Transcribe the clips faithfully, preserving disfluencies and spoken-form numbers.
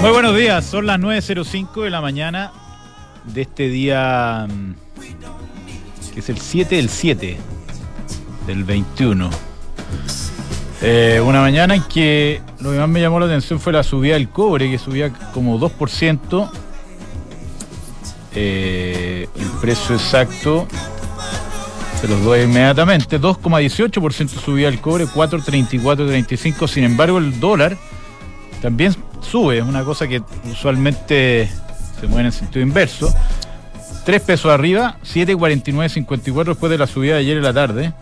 Muy buenos días, son las nueve cero cinco de la mañana de este día, que es el siete del siete del veintiuno. Eh, una mañana en que lo que más me llamó la atención fue la subida del cobre, que subía como dos por ciento. Eh, el precio exacto se los doy inmediatamente. dos coma dieciocho por ciento subía el cobre, cuatro coma treinta y cuatro, treinta y cinco. Sin embargo, el dólar también sube, es una cosa que usualmente se mueve en el sentido inverso. tres pesos arriba, siete coma cuarenta y nueve cincuenta y cuatro después de la subida de ayer en la tarde.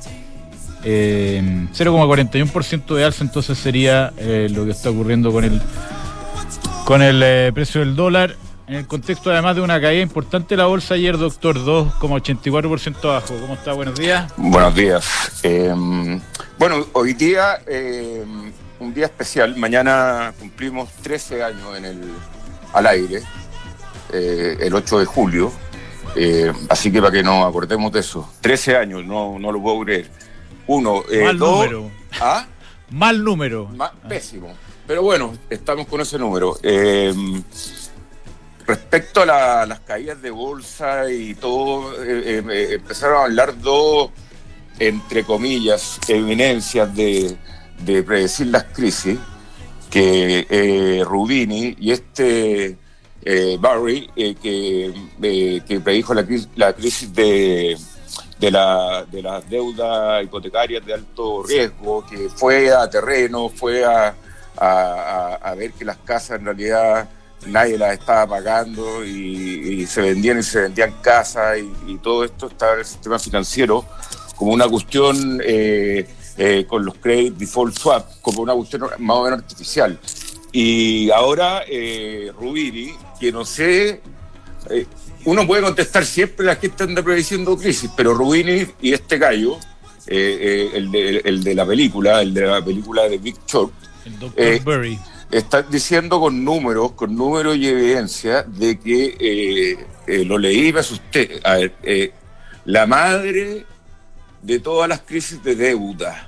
Eh, cero coma cuarenta y uno por ciento de alza, entonces sería eh, lo que está ocurriendo con el con el eh, precio del dólar, en el contexto además de una caída importante de la bolsa ayer, doctor, dos coma ochenta y cuatro por ciento abajo. ¿Cómo está? Buenos días. Buenos días. Eh, bueno, hoy día eh, un día especial. Mañana cumplimos trece años en el al aire, eh, el ocho de julio. Eh, así que para que nos acordemos de eso. trece años, no, no lo puedo creer. Uno, eh, Mal dos, número. ¿Ah? Mal número. Ma, pésimo. Pero bueno, estamos con ese número. Eh, respecto a la, las caídas de bolsa y todo, eh, eh, empezaron a hablar dos, entre comillas, eminencias de, de predecir las crisis, que eh, Rubini y este eh, Barry, eh, que, eh, que predijo la, la crisis de... de la de las deudas hipotecarias de alto riesgo, que fue a terreno, fue a, a, a ver que las casas en realidad nadie las estaba pagando y, y se vendían y se vendían casas y, y todo esto estaba en el sistema financiero como una cuestión eh, eh, con los credit default swap, como una cuestión más o menos artificial. Y ahora eh, Rubini, que no sé... Eh, uno puede contestar siempre, la gente anda prediciendo crisis, pero Rubini y este gallo, eh, eh, el, de, el de la película, el de la película de Big Short, el doctor eh, Burry, está diciendo con números, con números y evidencia de que, eh, eh, lo leí y me asusté, a ver, eh, la madre de todas las crisis de deuda,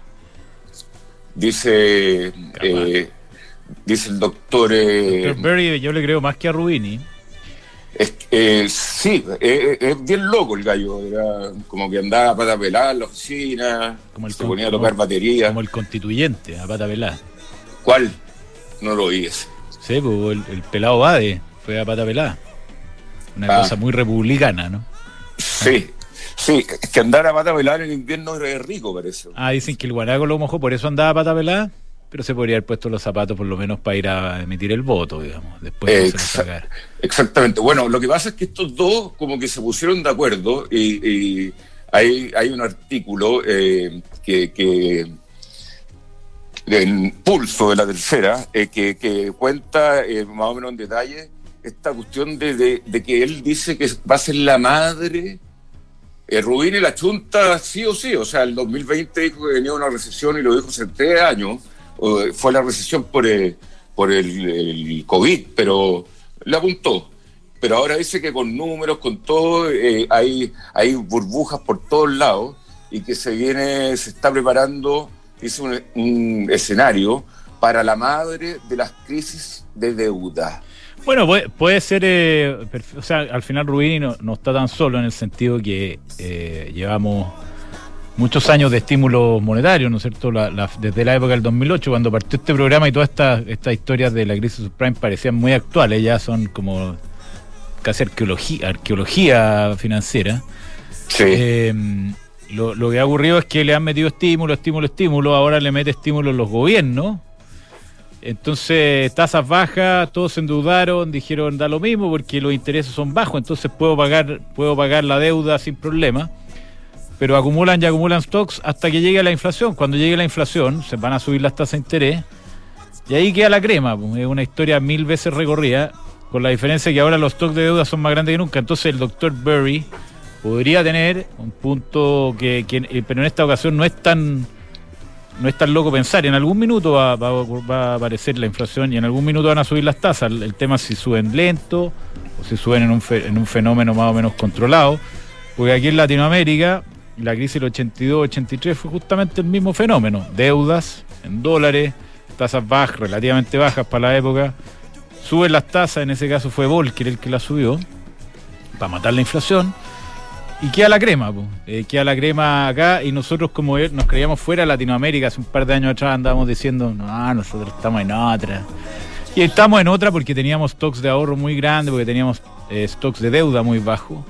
dice, eh, dice el doctor... Eh, doctor Burry, yo le creo más que a Rubini. Es, eh, sí, es, es bien loco el gallo, era como que andaba a pata pelada en la oficina, Como el se con, ponía a como, tocar batería. Como el constituyente, a pata pelada. ¿Cuál? No lo oí ese. Sí, pues el, el pelado Bade fue a pata pelada. Una ah. cosa muy republicana, ¿no? Sí, ah. sí, es que andar a pata pelada en el invierno es rico, parece. Ah, dicen que el guanaco lo mojó, por eso andaba a pata pelada. Pero se podría haber puesto los zapatos por lo menos para ir a emitir el voto, digamos, después de Exa- sacar. Exactamente. Bueno, lo que pasa es que estos dos como que se pusieron de acuerdo y, y hay, hay un artículo eh, que, que en Pulso de la Tercera eh, que, que cuenta eh, más o menos en detalle esta cuestión de, de, de que él dice que va a ser la madre... Eh, Rubini la chunta sí o sí, o sea, el dos mil veinte dijo que venía una recesión y lo dijo hace tres años. Fue la recesión por el, por el, el COVID, pero le apuntó. Pero ahora dice que con números, con todo, eh, hay, hay burbujas por todos lados y que se viene, se está preparando, dice un, un escenario para la madre de las crisis de deuda. Bueno, puede, puede ser, eh, perf- o sea, al final Rubini no, no está tan solo en el sentido que eh, llevamos muchos años de estímulos monetarios, ¿no es cierto? La, la, desde la época del dos mil ocho, cuando partió este programa y todas estas estas historias de la crisis subprime parecían muy actuales, ya son como casi arqueología, arqueología financiera. Sí. Eh, lo, lo que ha ocurrido es que le han metido estímulo, estímulo, estímulo, ahora le mete estímulos los gobiernos. Entonces, tasas bajas, todos se endeudaron, dijeron da lo mismo porque los intereses son bajos, entonces puedo pagar, puedo pagar la deuda sin problema. Pero acumulan y acumulan stocks hasta que llegue la inflación. Cuando llegue la inflación, se van a subir las tasas de interés y ahí queda la crema. Pues, es una historia mil veces recorrida, con la diferencia que ahora los stocks de deuda son más grandes que nunca. Entonces el doctor Burry podría tener un punto que, que pero en esta ocasión no es tan no es tan loco pensar. En algún minuto va, va, va a aparecer la inflación y en algún minuto van a subir las tasas. El, el tema es si suben lento o si suben en un, fe, en un fenómeno más o menos controlado. Porque aquí en Latinoamérica la crisis del ochenta y dos ochenta y tres fue justamente el mismo fenómeno. Deudas en dólares, tasas bajas, relativamente bajas para la época, suben las tasas, en ese caso fue Volcker el que la subió, para matar la inflación, y queda la crema, po. Eh, queda la crema acá, y nosotros como nos creíamos fuera de Latinoamérica, hace un par de años atrás andábamos diciendo, no, nosotros estamos en otra. Y estamos en otra porque teníamos stocks de ahorro muy grandes, porque teníamos eh, stocks de deuda muy bajos,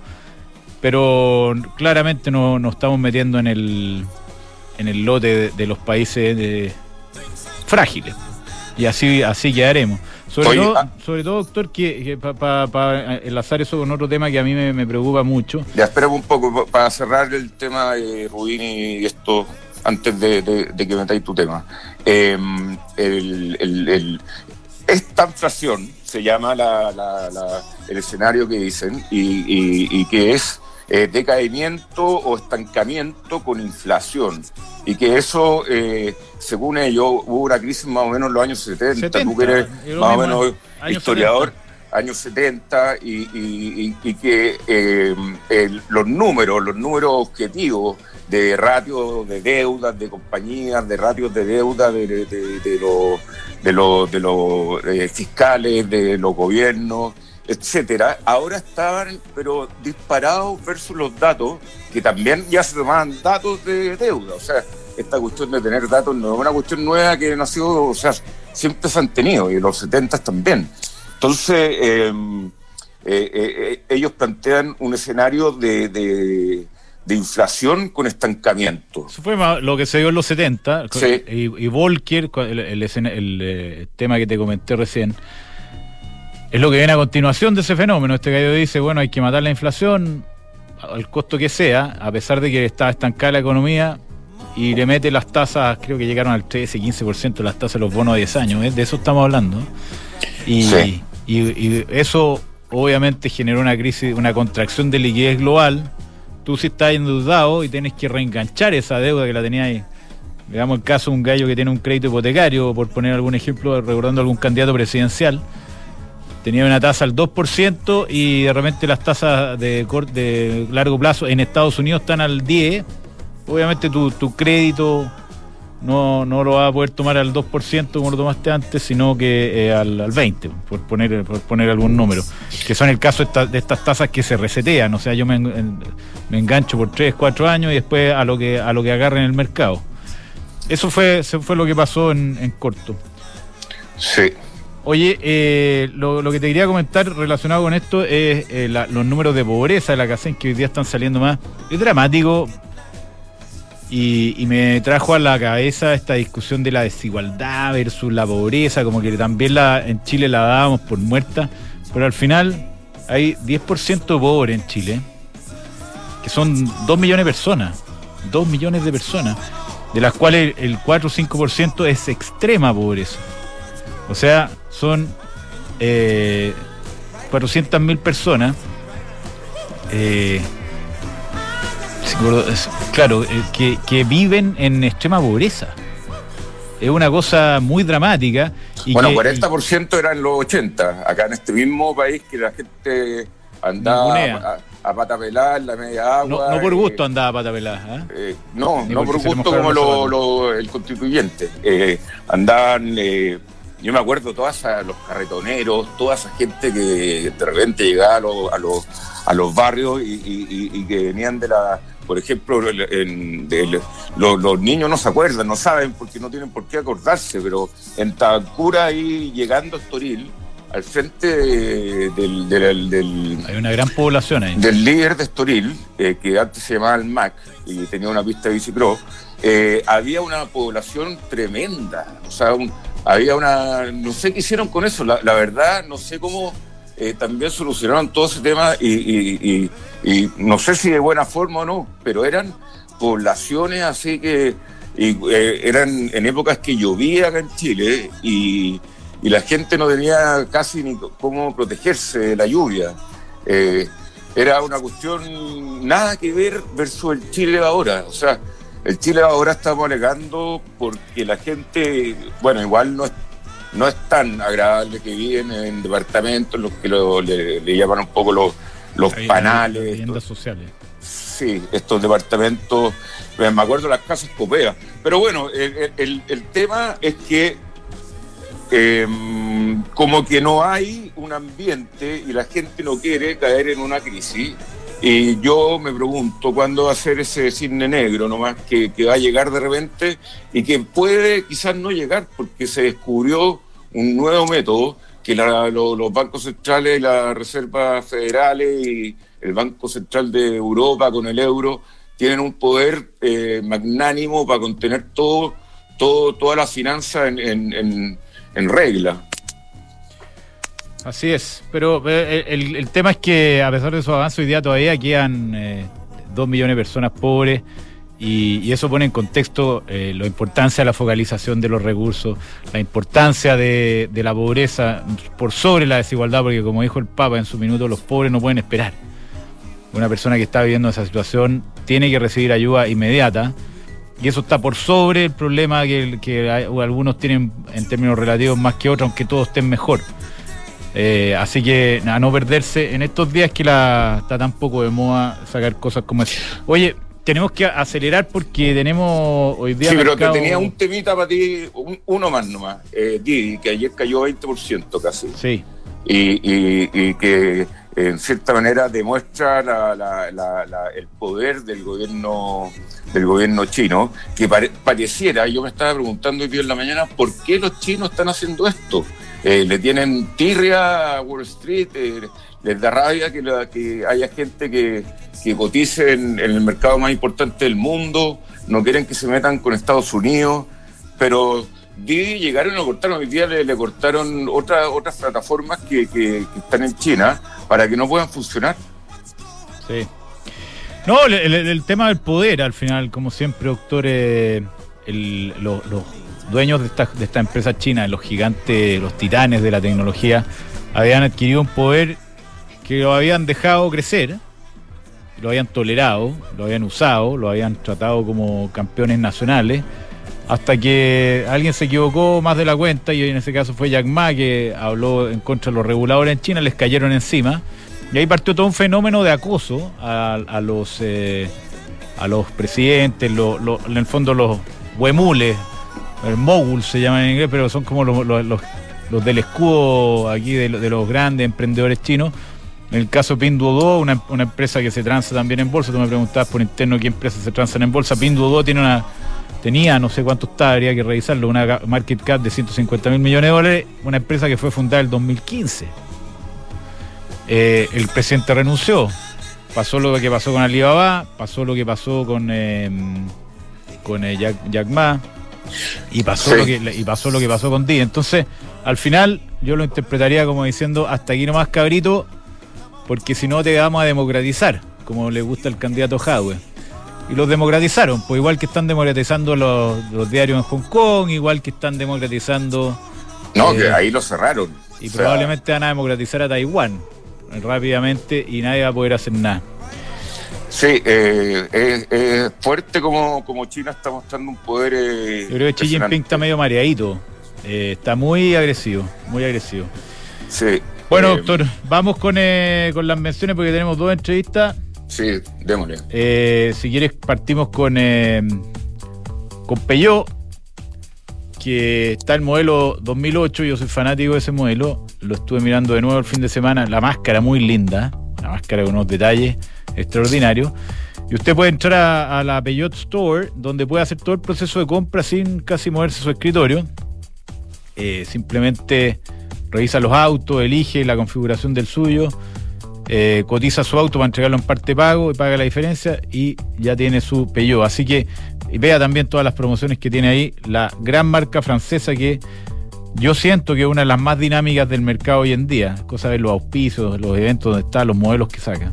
pero claramente no nos estamos metiendo en el en el lote de, de los países de, frágiles, y así así quedaremos. Sobre, Oye, todo, ah, sobre todo, doctor, que, que para pa, pa enlazar eso con otro tema que a mí me, me preocupa mucho. Ya, espera un poco para cerrar el tema de Rubín y esto, antes de, de, de que metáis tu tema. Eh, el, el, el, esta inflación se llama la, la, la, el escenario que dicen, y, y, y que es eh, decaimiento o estancamiento con inflación. Y que eso, eh, según ellos, hubo una crisis más o menos en los años setenta, setenta tú que eres más o menos historiador, setenta. Años setenta, y, y, y, y que eh, el, los números, los números objetivos de ratios de deudas de compañías, de ratios de deuda de, de, de, de los de los de los eh, fiscales, de los gobiernos, etcétera, ahora estaban pero disparados versus los datos que también ya se tomaban datos de deuda. O sea, esta cuestión de tener datos no es una cuestión nueva que nació, o sea, siempre se han tenido, y en los setenta también. Entonces, eh, eh, eh, ellos plantean un escenario de, de, de inflación con estancamiento. Eso fue lo que se dio en los setenta, sí. y, y Volcker, el, el, el, el tema que te comenté recién, es lo que viene a continuación de ese fenómeno. Este gallo dice, bueno, hay que matar la inflación al costo que sea, a pesar de que está estancada la economía, y le mete las tasas, creo que llegaron al trece, quince por ciento las tasas de los bonos a diez años, ¿eh? De eso estamos hablando. Y, sí. y, y eso obviamente generó una crisis, una contracción de liquidez global. Tú si estás endeudado y tienes que reenganchar esa deuda que la tenías ahí. Veamos el caso de un gallo que tiene un crédito hipotecario, por poner algún ejemplo, recordando algún candidato presidencial. Tenía una tasa al dos por ciento y de repente las tasas de, de largo plazo en Estados Unidos están al diez por ciento. Obviamente tu, tu crédito no, no lo vas a poder tomar al dos por ciento como lo tomaste antes, sino que eh, al, al veinte por ciento, por poner, por poner algún número. Que son el caso de, esta, de estas tasas que se resetean. O sea, yo me, me engancho por tres, cuatro años y después a lo que, a lo que agarre en el mercado. Eso fue, eso fue lo que pasó en, en corto. Sí. Oye, eh, lo, lo que te quería comentar relacionado con esto es eh, la, los números de pobreza de la CACEN, que hoy día están saliendo más. Es dramático, y, y me trajo a la cabeza esta discusión de la desigualdad versus la pobreza, como que también la, en Chile la dábamos por muerta, pero al final hay diez por ciento pobres en Chile, que son dos millones de personas, dos millones de personas, de las cuales el cuatro o cinco por ciento es extrema pobreza. O sea, son eh, cuatrocientas mil personas, eh, claro, eh, que, que viven en extrema pobreza. Es una cosa muy dramática. Y bueno, que, cuarenta por ciento y... era en los ochenta, acá en este mismo país, que la gente andaba a, a pata pelada en la media agua. No, no por gusto eh, andaba a pata pelada. ¿eh? Eh, no, Ni no por gusto como lo, lo, el constituyente. Eh, andaban... Eh, Yo me acuerdo todos los carretoneros, toda esa gente que de repente llegaba a los, a los, a los barrios y, y, y que venían de la... Por ejemplo, en, de, los, los niños no se acuerdan, no saben porque no tienen por qué acordarse, pero en Tabancura, ahí llegando a Estoril, al frente de, del, del, del... Hay una gran población ahí. Del líder de Estoril, eh, que antes se llamaba el M A C y tenía una pista de bicicross, eh, había una población tremenda, o sea, un... Había una... No sé qué hicieron con eso, la, la verdad, no sé cómo eh, también solucionaron todo ese tema y, y, y, y no sé si de buena forma o no, pero eran poblaciones así que y, eh, eran en épocas que llovía acá en Chile y, y la gente no tenía casi ni cómo protegerse de la lluvia. Eh, era una cuestión nada que ver versus el Chile ahora, o sea... El Chile ahora estamos alegando porque la gente, bueno, igual no es, no es tan agradable que viven en departamentos, los que lo, le, le llaman un poco los, los panales. Viviendas sociales. Sí, estos departamentos, me acuerdo de las casas copeas. Pero bueno, el, el, el tema es que eh, como que no hay un ambiente y la gente no quiere caer en una crisis. Y yo me pregunto cuándo va a ser ese cisne negro nomás que, que va a llegar de repente y que puede quizás no llegar porque se descubrió un nuevo método que la, lo, los bancos centrales, las reservas federales y el Banco Central de Europa con el euro tienen un poder eh, magnánimo para contener todo, todo, toda la finanza en, en, en, en regla. Así es, pero eh, el, el tema es que a pesar de esos avances hoy día todavía quedan eh, dos millones de personas pobres y, y eso pone en contexto eh, la importancia de la focalización de los recursos, la importancia de, de la pobreza por sobre la desigualdad, porque como dijo el Papa en su minuto, los pobres no pueden esperar. Una persona que está viviendo esa situación tiene que recibir ayuda inmediata y eso está por sobre el problema que, que hay, algunos tienen en términos relativos más que otros, aunque todos estén mejor. Eh, así que a no perderse en estos días que la, está tan poco de moda sacar cosas como esa. Oye, tenemos que acelerar porque tenemos hoy día... Sí, pero mercado... te tenía un temita para ti, un, uno más nomás, eh, Didi, que ayer cayó veinte por ciento casi. Sí. Y, y, y que en cierta manera demuestra la, la, la, la, el poder del gobierno del gobierno chino, que pare, pareciera, yo me estaba preguntando hoy día en la mañana, ¿por qué los chinos están haciendo esto? Eh, le tienen tirria a Wall Street, eh, les da rabia que, la, que haya gente que, que cotice en, en el mercado más importante del mundo, no quieren que se metan con Estados Unidos, pero Didi llegaron y lo cortaron, hoy día le, le cortaron otra, otras plataformas que, que, que están en China para que no puedan funcionar. Sí. No, el, el, el tema del poder, al final, como siempre, doctor, eh, el, los... los dueños de esta, de esta empresa china, los gigantes, los titanes de la tecnología, habían adquirido un poder que lo habían dejado crecer, lo habían tolerado, lo habían usado, lo habían tratado como campeones nacionales, hasta que alguien se equivocó más de la cuenta, y en ese caso fue Jack Ma, que habló en contra de los reguladores en China, les cayeron encima, y ahí partió todo un fenómeno de acoso a, a los eh, a los presidentes, lo, lo, en el fondo los huemules, el mogul se llama en inglés, pero son como los, los, los, los del escudo aquí de, de los grandes emprendedores chinos. En el caso Pinduoduo, una, una empresa que se transa también en bolsa, tú me preguntabas por interno qué empresas se transan en bolsa. Pinduoduo tiene una, tenía, no sé cuánto está, habría que revisarlo, una market cap de ciento cincuenta mil millones de dólares, una empresa que fue fundada en el dos mil quince. Eh, el presidente renunció, pasó lo que pasó con Alibaba, pasó lo que pasó con, eh, con eh, Jack, Jack Ma, y pasó, sí. lo que, y pasó lo que pasó con Didi. Entonces, al final, yo lo interpretaría como diciendo, hasta aquí nomás, cabrito, porque si no te vamos a democratizar, como le gusta al candidato Jadwe. Y los democratizaron, pues igual que están democratizando los, los diarios en Hong Kong, igual que están democratizando... No, eh, que ahí lo cerraron. Y o sea, probablemente van a democratizar a Taiwán rápidamente y nadie va a poder hacer nada. Sí, eh, es, es fuerte como, como China está mostrando un poder. Eh, Yo creo que Xi Jinping está medio mareadito. Eh, está muy agresivo, muy agresivo. Sí. Bueno, eh, doctor, vamos con, eh, con las menciones porque tenemos dos entrevistas. Sí, démosle. Eh, si quieres, partimos con, eh, con Peugeot, que está el modelo dos mil ocho. Yo soy fanático de ese modelo. Lo estuve mirando de nuevo el fin de semana. La máscara muy linda, una máscara con unos detalles extraordinario, y usted puede entrar a, a la Peugeot Store, donde puede hacer todo el proceso de compra sin casi moverse su escritorio. Eh, simplemente revisa los autos, elige la configuración del suyo, eh, cotiza su auto para entregarlo en parte pago y paga la diferencia y ya tiene su Peugeot. Así que vea también todas las promociones que tiene ahí la gran marca francesa, que yo siento que es una de las más dinámicas del mercado hoy en día, cosa de los auspicios, los eventos donde está, los modelos que saca.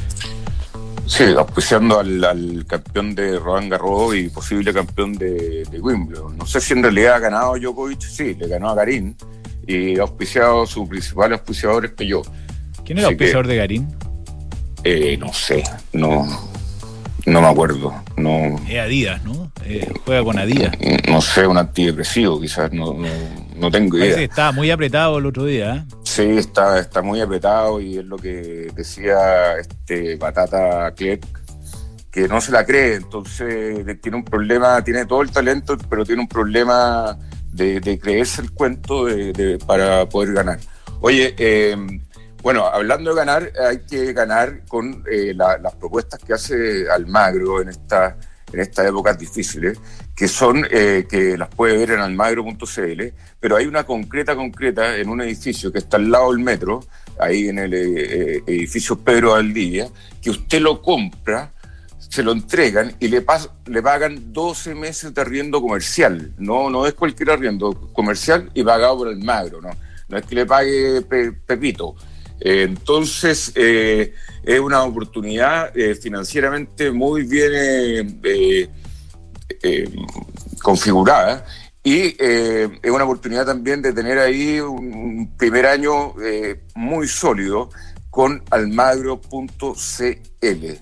Sí, auspiciando al, al campeón de Roland Garros y posible campeón de, de Wimbledon. No sé si en realidad ha ganado Djokovic, sí, le ganó a Garín, y ha auspiciado, su principal auspiciador es Peugeot. ¿Quién era el auspiciador de Garín? Eh, no sé, no, no me acuerdo. No, es Adidas, ¿no? Eh, juega con Adidas. No sé, un antidepresivo quizás, no, no, no tengo idea. Parece que estaba muy apretado el otro día, ¿eh? Sí, está, está muy apretado, y es lo que decía este Patata Clerc, que no se la cree. Entonces tiene un problema, tiene todo el talento, pero tiene un problema de, de creerse el cuento de, de, para poder ganar. Oye, eh, bueno, hablando de ganar, hay que ganar con eh, la, las propuestas que hace Almagro en esta en estas épocas difíciles, que son, eh, que las puede ver en almagro punto c l, pero hay una concreta, concreta, en un edificio que está al lado del metro, ahí en el eh, edificio Pedro Valdivia, que usted lo compra, se lo entregan y le, pas, le pagan doce meses de arriendo comercial, no, no es cualquier arriendo comercial y pagado por Almagro, no, no es que le pague pe, Pepito. Eh, entonces, eh, es una oportunidad eh, financieramente muy bien eh, eh, eh, configurada y eh, es una oportunidad también de tener ahí un, un primer año eh, muy sólido con almagro punto c l.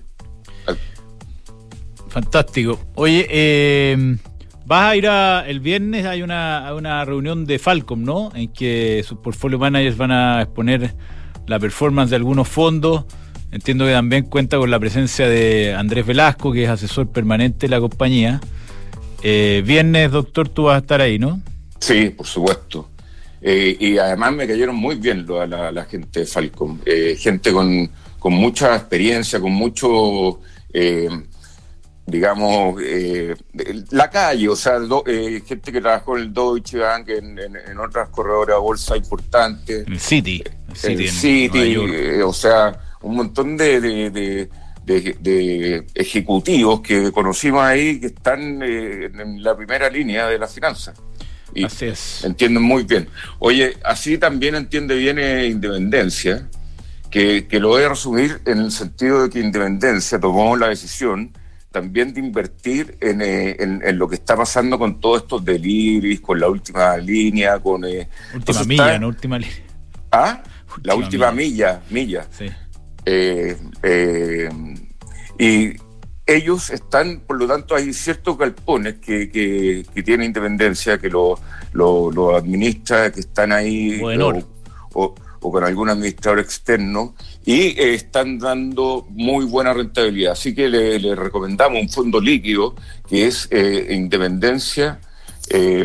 Fantástico. Oye, eh, vas a ir a, el viernes hay una, a una reunión de Falcom, ¿no? En que sus portfolio managers van a exponer la performance de algunos fondos. Entiendo que también cuenta con la presencia de Andrés Velasco, que es asesor permanente de la compañía. Eh, viernes, doctor, tú vas a estar ahí, ¿no? Sí, por supuesto. Eh, y además me cayeron muy bien la, la, la gente de Falcom. Eh, gente con, con mucha experiencia, con mucho, eh, digamos, eh, la calle, o sea, do, eh, gente que trabajó en el Deutsche Bank, en, en, en otras corredoras de bolsa importantes. El Citi. El Citi, el Citi eh, o sea, un montón de, de, de, de, de ejecutivos que conocimos ahí que están eh, en la primera línea de las finanzas. Y así es. Entienden muy bien. Oye, así también entiende bien eh, Independencia, que, que lo voy a resumir en el sentido de que Independencia tomó la decisión también de invertir en, eh, en, en lo que está pasando con todos estos deliveries, con la última línea, con... Eh, última milla, está... no última línea. ¿Ah? Última la última milla, milla. milla. Sí. Eh, eh, y ellos están, por lo tanto, hay ciertos galpones que, que, que tiene Independencia, que lo, lo, lo administra, que están ahí o, o, o con algún administrador externo y eh, están dando muy buena rentabilidad. Así que le, le recomendamos un fondo líquido que es eh, Independencia, eh,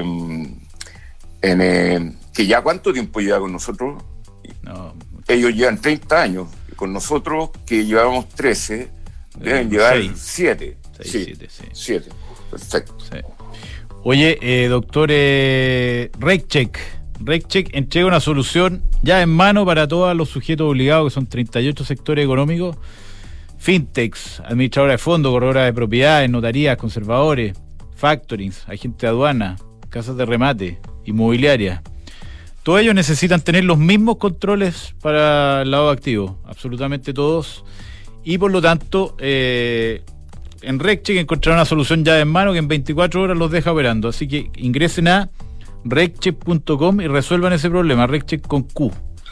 en, eh, que ya ¿cuánto tiempo lleva con nosotros? No. Ellos llevan treinta años, con nosotros que llevamos trece, deben llevar siete. Sí, siete. Perfecto. Sí. Oye, eh, doctor eh, RegCheck. RegCheck entrega una solución ya en mano para todos los sujetos obligados, que son treinta y ocho sectores económicos, fintechs, administradora de fondos, corredora de propiedades, notarías, conservadores, factorings, agentes de aduana, casas de remate, inmobiliarias. Todos ellos necesitan tener los mismos controles para el lado activo, absolutamente todos, y por lo tanto eh, en RegCheck encontrarán una solución ya en mano que en veinticuatro horas los deja operando, así que ingresen a regcheck punto com y resuelvan ese problema, RegCheck con Q.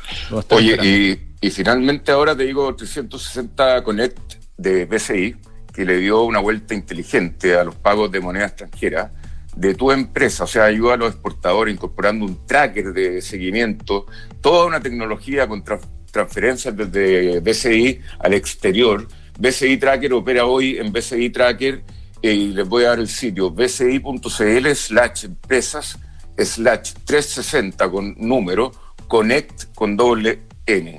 Oye, y, y finalmente ahora te digo trescientos sesenta Connect de B C I, que le dio una vuelta inteligente a los pagos de moneda extranjera de tu empresa, o sea, ayuda a los exportadores incorporando un tracker de seguimiento, toda una tecnología con tra- transferencias desde B C I al exterior. B C I Tracker opera hoy en B C I Tracker eh, y les voy a dar el sitio bci punto cl slash empresas slash trescientos sesenta con número, Connect con doble N.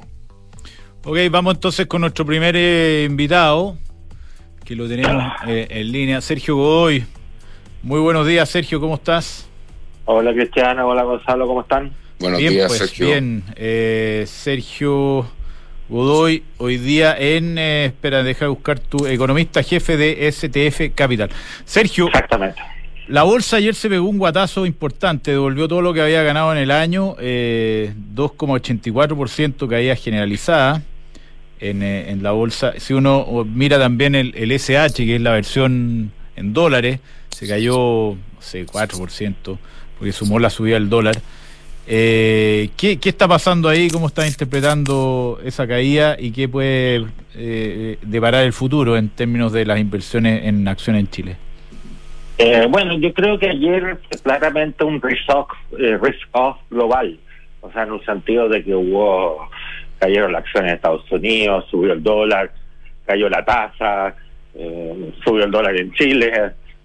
Ok, vamos entonces con nuestro primer eh, invitado, que lo tenemos eh, en línea, Sergio Godoy. Muy buenos días, Sergio, ¿cómo estás? Hola, Cristiano, hola, Gonzalo, ¿cómo están? Buenos bien, días, pues, Sergio. Bien, eh, Sergio Godoy, hoy día en, eh, espera, deja de buscar tu economista jefe de S T F Capital. Sergio, exactamente. La bolsa ayer se pegó un guatazo importante, devolvió todo lo que había ganado en el año, eh, dos coma ochenta y cuatro por ciento caída generalizada en, eh, en la bolsa. Si uno mira también el, el S H, que es la versión en dólares, se cayó, no sé, cuatro por ciento, porque sumó la subida del dólar. Eh, ¿qué, ¿Qué está pasando ahí? ¿Cómo estás interpretando esa caída? ¿Y qué puede eh, deparar el futuro en términos de las inversiones en acciones en Chile? Eh, bueno, yo creo que ayer claramente un risk-off eh, risk-off global, o sea, en un sentido de que hubo, cayeron las acciones de Estados Unidos, subió el dólar, cayó la tasa, eh, subió el dólar en Chile,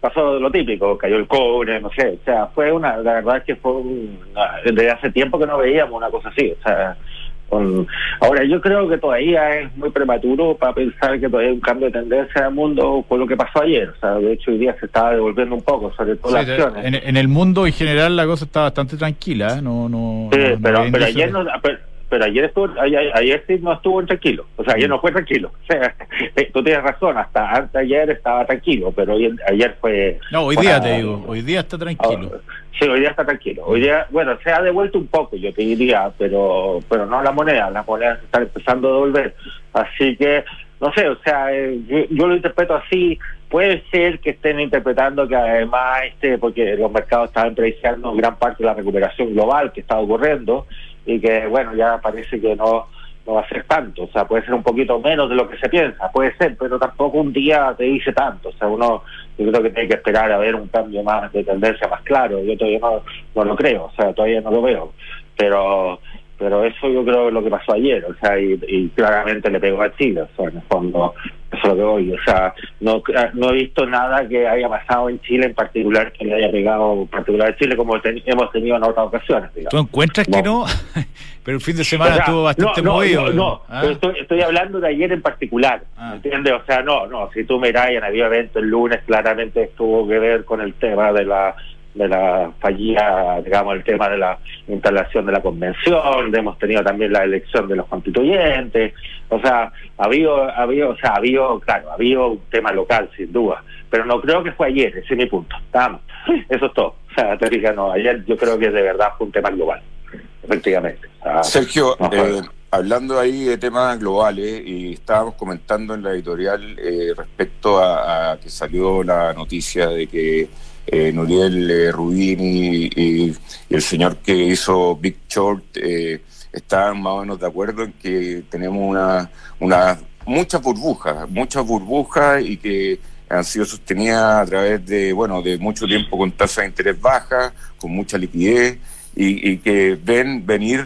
pasó lo típico, cayó el cobre, no sé, o sea, fue una, la verdad es que fue una, desde hace tiempo que no veíamos una cosa así, o sea, con, ahora yo creo que todavía es muy prematuro para pensar que todavía hay un cambio de tendencia en el mundo con lo que pasó ayer, o sea, de hecho hoy día se estaba devolviendo un poco, sobre todo sí, las acciones. En, en el mundo en general la cosa está bastante tranquila, ¿eh? no, no, sí, no, pero, no pero ayer no... Pero, pero ayer estuvo, ayer, ayer sí no estuvo tranquilo, o sea, ayer no fue tranquilo, o sea, tú tienes razón, hasta antes de ayer estaba tranquilo, pero hoy, ayer fue... No, hoy día te digo, hoy día está tranquilo. Sí, hoy día está tranquilo, hoy día, bueno, se ha devuelto un poco, yo te diría, pero pero no la moneda, las monedas se están empezando a devolver, así que, no sé, o sea, eh, yo, yo lo interpreto así, puede ser que estén interpretando que además, este porque los mercados estaban prediciendo gran parte de la recuperación global que está ocurriendo, y que bueno, ya parece que no no va a ser tanto, o sea, puede ser un poquito menos de lo que se piensa, puede ser, pero tampoco un día te dice tanto, o sea, uno, yo creo que tiene que esperar a ver un cambio más de tendencia más claro, yo todavía no, no lo creo, o sea, todavía no lo veo, pero pero eso yo creo que es lo que pasó ayer, o sea, y, y claramente le pegó a Chile, o sea, en el fondo, eso es lo que voy, o sea, no no he visto nada que haya pasado en Chile en particular que le haya pegado en particular a Chile como ten, hemos tenido en otras ocasiones, digamos. ¿Tú encuentras no. que no? Pero el fin de semana o sea, estuvo bastante no, no, movido. No, no, ¿ah? estoy, estoy hablando de ayer en particular, ah. ¿entiendes? O sea, no, no, si tú miras, en el evento el lunes claramente estuvo que ver con el tema de la de la fallida, digamos, el tema de la instalación de la convención, hemos tenido también la elección de los constituyentes, o sea, ha habido, ha habido, o sea, ha habido, claro, ha habido un tema local, sin duda, pero no creo que fue ayer, ese es mi punto, nada más, eso es todo, o sea, te digo, no, ayer yo creo que de verdad fue un tema global, efectivamente. O sea, Sergio, no eh, hablando ahí de temas globales, y estábamos comentando en la editorial eh, respecto a, a que salió la noticia de que Eh, Nouriel eh, Rubin y, y, y el señor que hizo Big Short eh, están más o menos de acuerdo en que tenemos una, una muchas burbujas, muchas burbujas y que han sido sostenidas a través de, bueno, de mucho tiempo con tasas de interés bajas, con mucha liquidez y, y que ven venir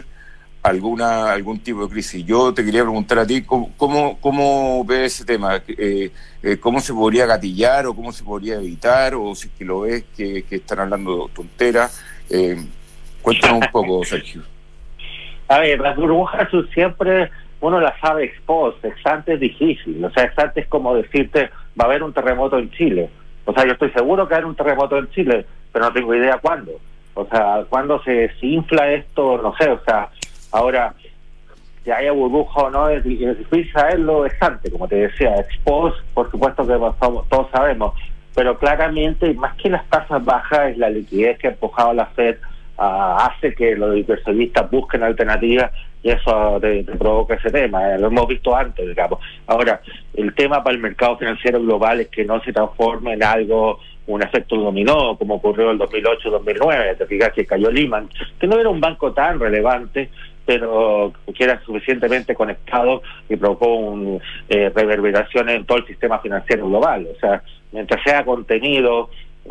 alguna algún tipo de crisis. Yo te quería preguntar a ti, ¿cómo, cómo, cómo ves ese tema? Eh, eh, ¿Cómo se podría gatillar o cómo se podría evitar? O si es que lo ves que, que están hablando tonteras. Eh, cuéntanos un poco, Sergio. A ver, las burbujas son siempre, uno las sabe ex post, ex ante es difícil. O sea, ex ante es como decirte, va a haber un terremoto en Chile. O sea, yo estoy seguro que va a haber un terremoto en Chile, pero no tengo idea cuándo. O sea, cuándo se desinfla esto, no sé, o sea, ahora, si haya burbuja o no, es, es difícil saberlo ex ante, como te decía, ex post, por supuesto que todos sabemos, pero claramente, más que las tasas bajas, es la liquidez que ha empujado la Fed, uh, hace que los inversionistas busquen alternativas, y eso te, te provoca ese tema, eh, lo hemos visto antes, digamos. Ahora, el tema para el mercado financiero global es que no se transforme en algo, un efecto dominó, como ocurrió en el dos mil ocho dos mil nueve, te fijas que cayó Lehman, que no era un banco tan relevante, pero que era suficientemente conectado y provocó un, eh, reverberaciones en todo el sistema financiero global. O sea, mientras sea contenido,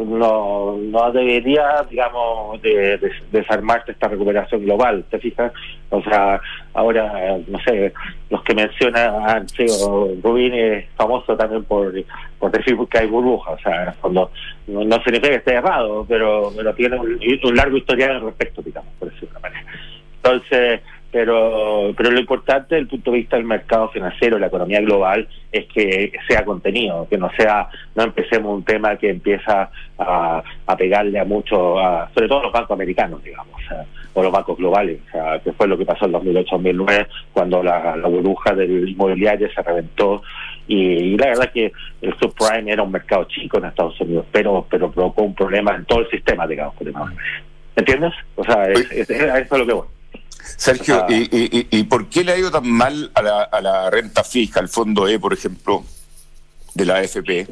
no no debería, digamos, de, de, desarmarse esta recuperación global, ¿te fijas? O sea, ahora, no sé, los que mencionan han sido, Rubin es famoso también por por decir que hay burbujas, o sea, cuando no, no significa que esté errado, pero, pero tiene un, un largo historial al respecto, digamos, por decirlo de una manera. Entonces, pero pero lo importante desde el punto de vista del mercado financiero, la economía global, es que sea contenido, que no sea, no empecemos un tema que empieza a, a pegarle a mucho, a, sobre todo a los bancos americanos, digamos, o, sea, o los bancos globales, o sea, que fue lo que pasó en dos mil ocho dos mil nueve, cuando la, la burbuja del inmobiliario se reventó, y, y la verdad que el subprime era un mercado chico en Estados Unidos, pero pero provocó un problema en todo el sistema, digamos, ¿entiendes? O sea, es, es, es, a eso es lo que voy. Sergio, ¿y, y, y por qué le ha ido tan mal a la, a la renta fija, al fondo E, por ejemplo, de la A F P,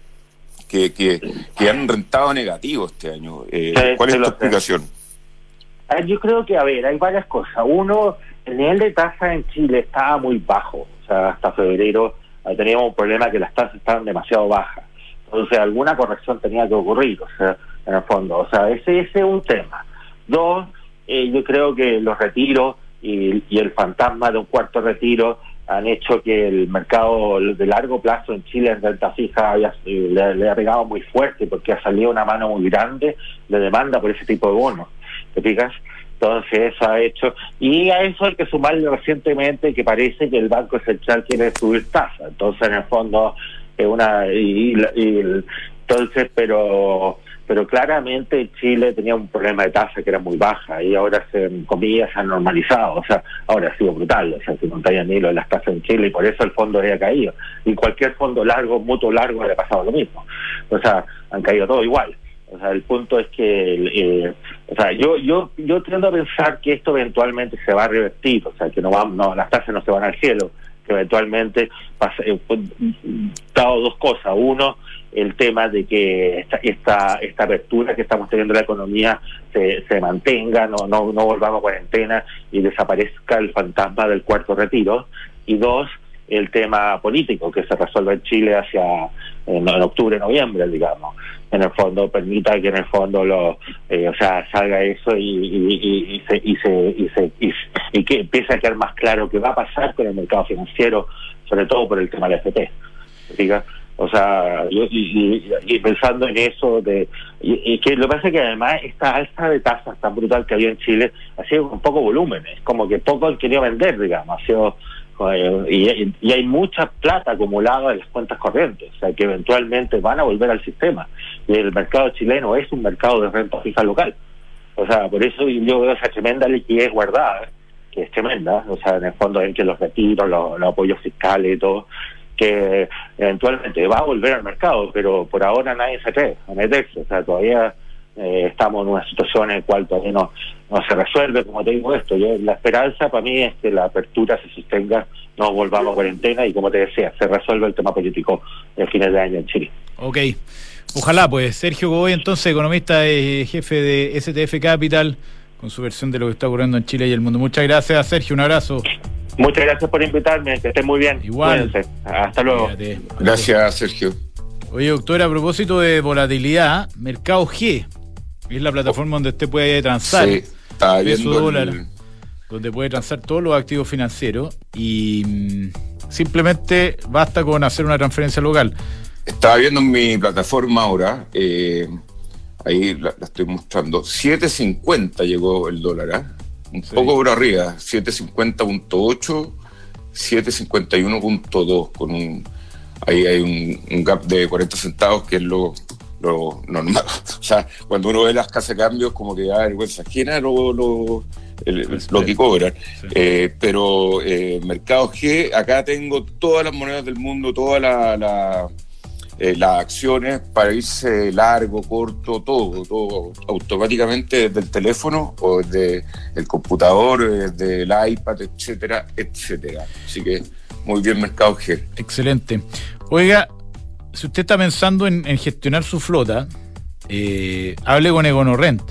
que, que, que han rentado negativo este año? Eh, sí, ¿Cuál es tu explicación? Sé. Yo creo que, a ver, hay varias cosas. Uno, el nivel de tasa en Chile estaba muy bajo. O sea, hasta febrero teníamos un problema que las tasas estaban demasiado bajas. Entonces, alguna corrección tenía que ocurrir, o sea, en el fondo. O sea, ese, ese es un tema. Dos, Eh, yo creo que los retiros y, y el fantasma de un cuarto retiro han hecho que el mercado de largo plazo en Chile en renta fija haya, le, le ha pegado muy fuerte, porque ha salido una mano muy grande de demanda por ese tipo de bonos, ¿te fijas? Entonces eso ha hecho, y a eso hay que sumarle recientemente que parece que el Banco Central quiere subir tasas, entonces en el fondo es una y, y, y entonces pero pero claramente Chile tenía un problema de tasa que era muy baja y ahora se, en comillas, se ha normalizado, o sea, ahora ha sido brutal, o sea, se montañan hilo de las tasas en Chile y por eso el fondo había caído, y cualquier fondo largo, mutuo largo, le ha pasado lo mismo, o sea, han caído todo igual. O sea, el punto es que, eh, o sea, yo yo yo tiendo a pensar que esto eventualmente se va a revertir, o sea, que no va, no, las tasas no se van al cielo, que eventualmente pasa, eh, dado dos cosas. Uno, el tema de que esta esta, esta apertura que estamos teniendo en la economía se, se mantenga, no, no no volvamos a cuarentena y desaparezca el fantasma del cuarto retiro. Y dos, el tema político que se resuelve en Chile hacia en, en octubre, noviembre, digamos. En el fondo permita que en el fondo lo eh, o sea salga eso y, y, y, y se y se y se y, y que empiece a quedar más claro qué va a pasar con el mercado financiero, sobre todo por el tema del F P, diga. O sea, yo y, y, y pensando en eso de y, y que lo que pasa es que además esta alza de tasas tan brutal que había en Chile ha sido con poco volumen, es como que poco han querido vender, digamos, ha sido Y, y hay mucha plata acumulada en las cuentas corrientes, o sea que eventualmente van a volver al sistema, y el mercado chileno es un mercado de renta fija local, o sea, por eso yo veo esa tremenda liquidez guardada, que es tremenda, o sea, en el fondo en que los retiros, los, los apoyos fiscales y todo, que eventualmente va a volver al mercado, pero por ahora nadie se atreve a meterse, o sea, todavía Eh, estamos en una situación en la cual todavía no, no se resuelve, como te digo esto. Yo, la esperanza para mí es que la apertura se sostenga, no volvamos a cuarentena y, como te decía, se resuelve el tema político de fines de año en Chile. Ok, ojalá pues. Sergio Godoy, entonces, economista y jefe de S T F Capital, con su versión de lo que está ocurriendo en Chile y el mundo. Muchas gracias, Sergio, un abrazo. Muchas gracias por invitarme, que estén muy bien. Igual. Cuídense. Hasta luego. Fíjate. Gracias, Sergio. Oye, doctor, a propósito de volatilidad, Mercado G es la plataforma donde usted puede transar, sí, estaba viendo dólar, el... donde puede transar todos los activos financieros y mmm, simplemente basta con hacer una transferencia local. Estaba viendo en mi plataforma ahora, eh, ahí la, la estoy mostrando, siete cincuenta llegó el dólar, ¿eh? un sí. poco por arriba, siete cincuenta punto ocho, siete cincuenta y uno punto dos, con un ahí hay un, un gap de cuarenta centavos, que es lo lo normal. O sea, cuando uno ve las casas de cambios, como que da vergüenza ajena lo, lo, el, lo que cobran. Sí. Eh, pero eh, Mercado G, acá tengo todas las monedas del mundo, todas la, la, eh, las acciones para irse largo, corto, todo, todo automáticamente desde el teléfono o desde el computador, desde el iPad, etcétera, etcétera. Así que muy bien, Mercado G. Excelente. Oiga, si usted está pensando en, en gestionar su flota, eh, hable con EconoRent.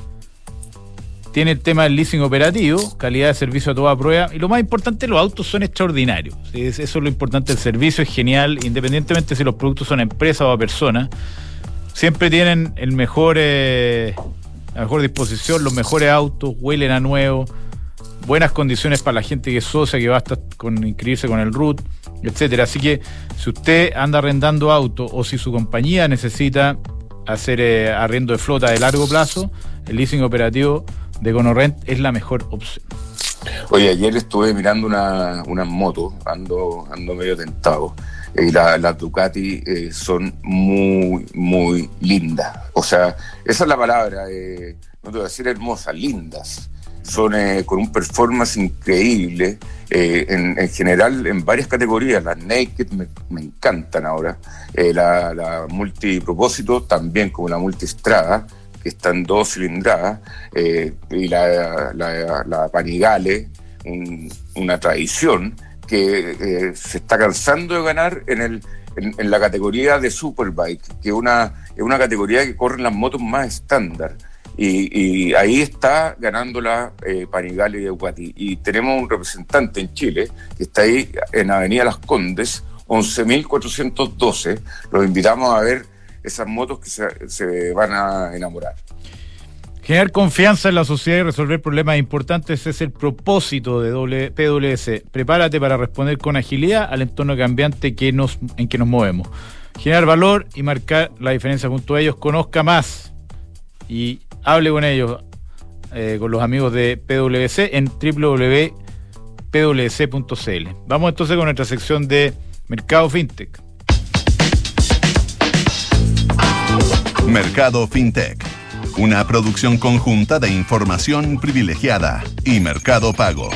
Tiene el tema del leasing operativo, calidad de servicio a toda prueba, y lo más importante, los autos son extraordinarios. ¿Sí? Eso es lo importante, el servicio es genial, independientemente si los productos son a empresa o a persona. Siempre tienen el mejor, eh, la mejor disposición, los mejores autos, huelen a nuevo, buenas condiciones para la gente que es socia, que basta con inscribirse con el R U T, etcétera. Así que si usted anda arrendando auto o si su compañía necesita hacer eh, arriendo de flota de largo plazo, el leasing operativo de EconoRent es la mejor opción. Oye, ayer estuve mirando una, una moto, ando, ando medio tentado, y la, las Ducati eh, son muy, muy lindas. O sea, esa es la palabra, eh, no te voy a decir hermosas, lindas. Son eh, con un performance increíble, eh, en, en general en varias categorías. Las Naked me, me encantan ahora, eh, la, la multipropósito también, como la Multistrada, que están dos cilindradas, eh, y la, la, la Panigale, un, una tradición que eh, se está cansando de ganar en el en, en la categoría de Superbike, que una, es una categoría que corren las motos más estándar. Y, y ahí está ganando la eh, Panigale y Ducati. Y tenemos un representante en Chile que está ahí en Avenida Las Condes, once mil cuatrocientos doce. Los invitamos a ver esas motos que se, se van a enamorar. Generar confianza en la sociedad y resolver problemas importantes es el propósito de P W C. Prepárate para responder con agilidad al entorno cambiante que nos, en que nos movemos. Generar valor y marcar la diferencia junto a ellos. Conozca más y hable con ellos, eh, con los amigos de P W C en doble u doble u doble u punto p w c punto c l. Vamos entonces con nuestra sección de Mercado FinTech. Mercado FinTech, una producción conjunta de Información Privilegiada y Mercado Pago.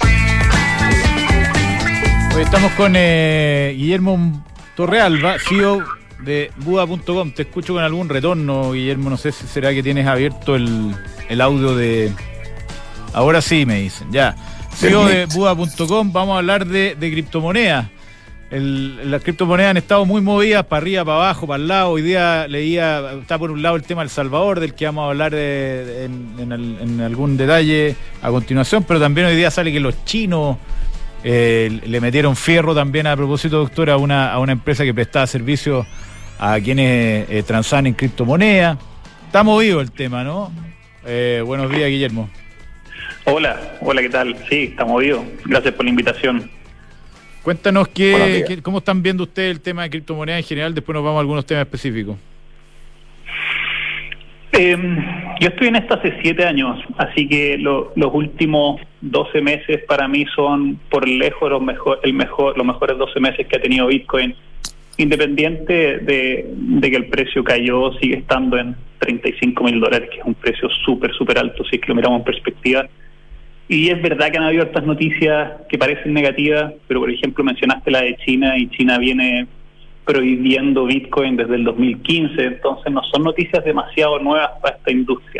Hoy estamos con eh, Guillermo Torrealba, C E O de Buda punto com. Te escucho con algún retorno, Guillermo. No sé si será que tienes abierto el, el audio de... Ahora sí, me dicen. Ya. C E O de Buda punto com. Vamos a hablar de, de criptomonedas. El, las criptomonedas han estado muy movidas para arriba, para abajo, para el lado. Hoy día leía, está por un lado el tema del Salvador, del que vamos a hablar de, de, en, en, en algún detalle a continuación, pero también hoy día sale que los chinos eh, le metieron fierro también, a propósito, doctora, a una, a una empresa que prestaba servicios a quienes eh, transaban en criptomonedas. Está movido el tema, ¿no? Eh, buenos días, Guillermo. Hola, hola, ¿qué tal? Sí, está movido. Gracias por la invitación. Cuéntanos qué, qué, cómo están viendo ustedes el tema de criptomonedas en general, después nos vamos a algunos temas específicos. Eh, yo estoy en esto hace siete años, así que lo, los últimos doce meses para mí son por lejos los, mejor, el mejor, los mejores doce meses que ha tenido Bitcoin. Independiente de, de que el precio cayó, sigue estando en treinta y cinco mil dólares, que es un precio súper, súper alto si es que lo miramos en perspectiva. Y es verdad que han habido estas noticias que parecen negativas, pero por ejemplo mencionaste la de China, y China viene prohibiendo Bitcoin desde el dos mil quince, entonces no son noticias demasiado nuevas para esta industria.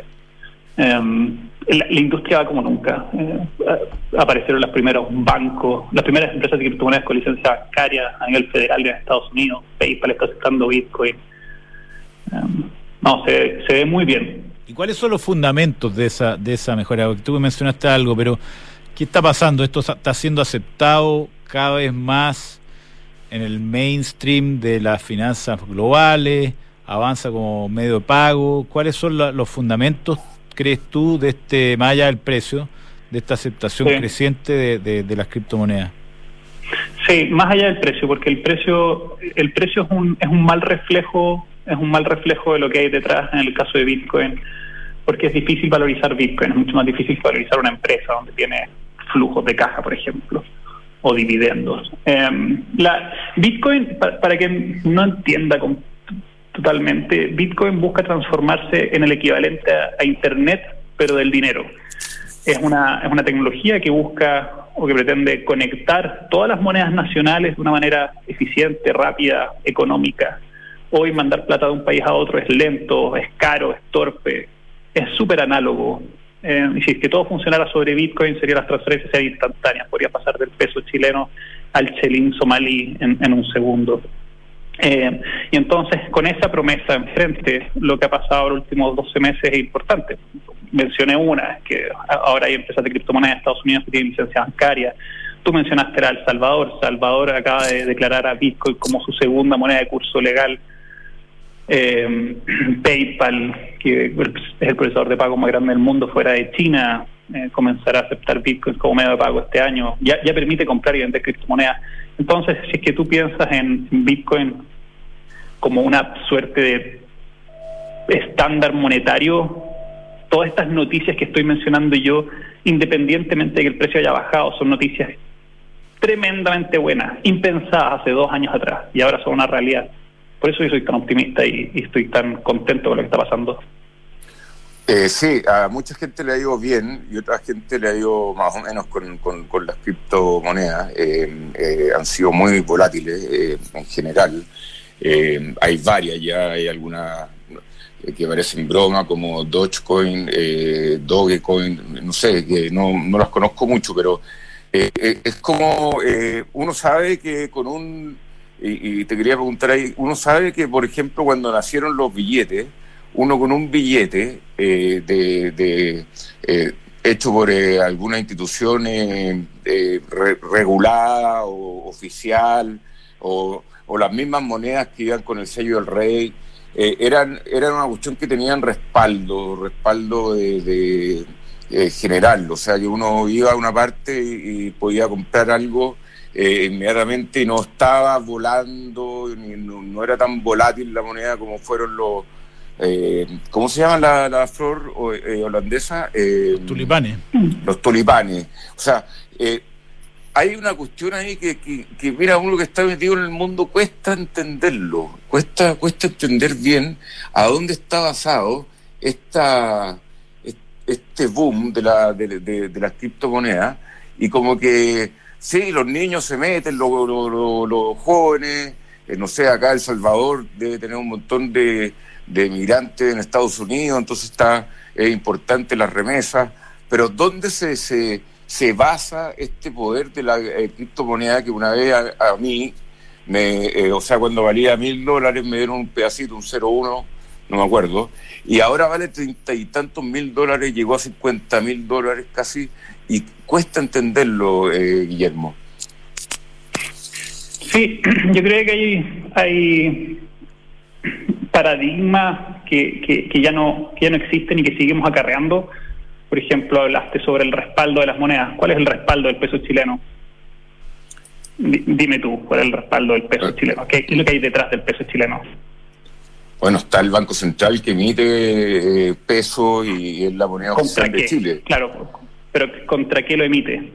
Um, la, la industria va como nunca. Eh, aparecieron los primeros bancos, las primeras empresas de criptomonedas con licencia bancaria a nivel federal en Estados Unidos. PayPal está aceptando Bitcoin. Um, no, se, se ve muy bien. ¿Y cuáles son los fundamentos de esa de esa mejora? Tú mencionaste algo, pero ¿qué está pasando? ¿Esto está siendo aceptado cada vez más en el mainstream de las finanzas globales? ¿Avanza como medio de pago? ¿Cuáles son la, los fundamentos, crees tú, de este, más allá del precio, de esta aceptación sí. creciente de, de, de las criptomonedas? Sí, más allá del precio, porque el precio el precio es un es un mal reflejo es un mal reflejo de lo que hay detrás en el caso de Bitcoin, porque es difícil valorizar Bitcoin, es mucho más difícil valorizar una empresa donde tiene flujos de caja, por ejemplo, o dividendos. Eh, la Bitcoin, para, para que no entienda con, totalmente, Bitcoin busca transformarse en el equivalente a, a Internet, pero del dinero. Es una, es una tecnología que busca o que pretende conectar todas las monedas nacionales de una manera eficiente, rápida, económica. Hoy mandar plata de un país a otro es lento, es caro, es torpe, es súper análogo. Eh, y si es que todo funcionara sobre Bitcoin, serían las transferencias serían instantáneas. Podría pasar del peso chileno al chelín somalí en, en un segundo. Eh, y entonces, con esa promesa enfrente, lo que ha pasado los últimos doce meses es importante. Mencioné una, que ahora hay empresas de criptomonedas en Estados Unidos que tienen licencia bancaria. Tú mencionaste a El Salvador. Salvador acaba de declarar a Bitcoin como su segunda moneda de curso legal. Eh, PayPal, que es el procesador de pago más grande del mundo fuera de China, eh, comenzará a aceptar Bitcoin como medio de pago este año. Ya, ya permite comprar y vender criptomonedas. Entonces, si es que tú piensas en, en Bitcoin como una suerte de estándar monetario, todas estas noticias que estoy mencionando yo, independientemente de que el precio haya bajado, son noticias tremendamente buenas, impensadas hace dos años atrás, y ahora son una realidad. Por eso yo soy tan optimista y, y estoy tan contento con lo que está pasando. Eh, sí, a mucha gente le ha ido bien y otra gente le ha ido más o menos con, con, con las criptomonedas. Eh, eh, han sido muy volátiles eh, en general. Eh, hay varias ya, hay algunas que parecen broma como Dogecoin, eh, Dogecoin, no sé, que no, no las conozco mucho, pero eh, eh, es como eh, uno sabe que con un... Y, y te quería preguntar ahí, uno sabe que, por ejemplo, cuando nacieron los billetes, uno con un billete eh, de, de eh, hecho por eh, alguna institución eh, eh, re, regulada o oficial, o, o las mismas monedas que iban con el sello del rey, eh, eran, eran una cuestión que tenían respaldo, respaldo de, de eh, general, o sea que uno iba a una parte y, y podía comprar algo eh, inmediatamente y no estaba volando, ni, no, no era tan volátil la moneda como fueron los, eh, ¿cómo se llama la, la flor eh, holandesa? Eh, los tulipanes. Los tulipanes, o sea, eh, hay una cuestión ahí que, que, que, mira, uno que está metido en el mundo cuesta entenderlo, cuesta, cuesta entender bien a dónde está basado esta, este boom de, la, de, de, de las criptomonedas, y como que, sí, los niños se meten, los, los, los, los jóvenes, eh, no sé, acá El Salvador debe tener un montón de, de migrantes en Estados Unidos, entonces está es importante las remesas, pero ¿dónde se... se se basa este poder de la eh, criptomoneda que una vez a, a mí, me, eh, o sea, cuando valía mil dólares me dieron un pedacito, un cero uno, no me acuerdo, y ahora vale treinta y tantos mil dólares, llegó a cincuenta mil dólares casi, y cuesta entenderlo, eh, Guillermo. Sí, yo creo que hay, hay paradigmas que, que, que, ya no, que ya no existen y que seguimos acarreando. Por ejemplo, hablaste sobre el respaldo de las monedas. ¿Cuál es el respaldo del peso chileno? D- dime tú, ¿cuál es el respaldo del peso chileno? ¿Qué es lo que hay detrás del peso chileno? Bueno, está el Banco Central que emite eh, peso y es la moneda oficial de Chile. Claro, pero ¿contra qué lo emite?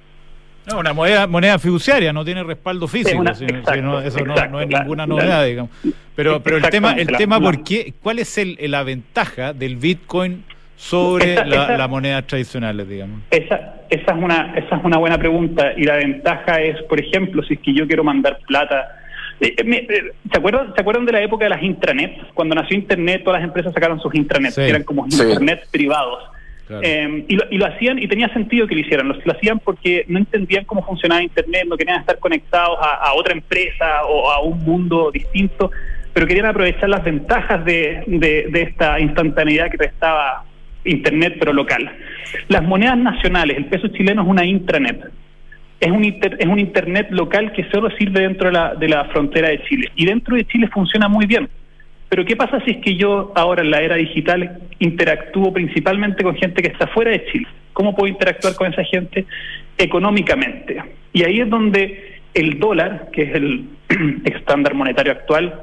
No, una moneda, moneda fiduciaria, no tiene respaldo físico, una, sino, exacto, sino, eso exacto, no, no es la, ninguna la, novedad, digamos. Pero, pero el tema, el la, tema, la, ¿por qué? ¿Cuál es el, la ventaja del Bitcoin sobre esa, la, esa, las monedas tradicionales, digamos? Esa, esa es una, esa es una buena pregunta, y la ventaja es, por ejemplo, si es que yo quiero mandar plata. Eh, eh, ¿Se acuerdan, ¿Se acuerdan de la época de las intranets? Cuando nació Internet, todas las empresas sacaron sus intranets, sí, que eran como sí. internets privados. Claro. Eh, y, lo, y lo hacían, y tenía sentido que lo hicieran. Lo, lo hacían porque no entendían cómo funcionaba Internet, no querían estar conectados a, a otra empresa o a un mundo distinto, pero querían aprovechar las ventajas de, de, de esta instantaneidad que prestaba Internet, pero local. Las monedas nacionales, el peso chileno es una intranet, es un inter, es un Internet local que solo sirve dentro de la, de la frontera de Chile, y dentro de Chile funciona muy bien. Pero ¿qué pasa si es que yo ahora en la era digital interactúo principalmente con gente que está fuera de Chile? ¿Cómo puedo interactuar con esa gente? Económicamente. Y ahí es donde el dólar, que es el estándar monetario actual,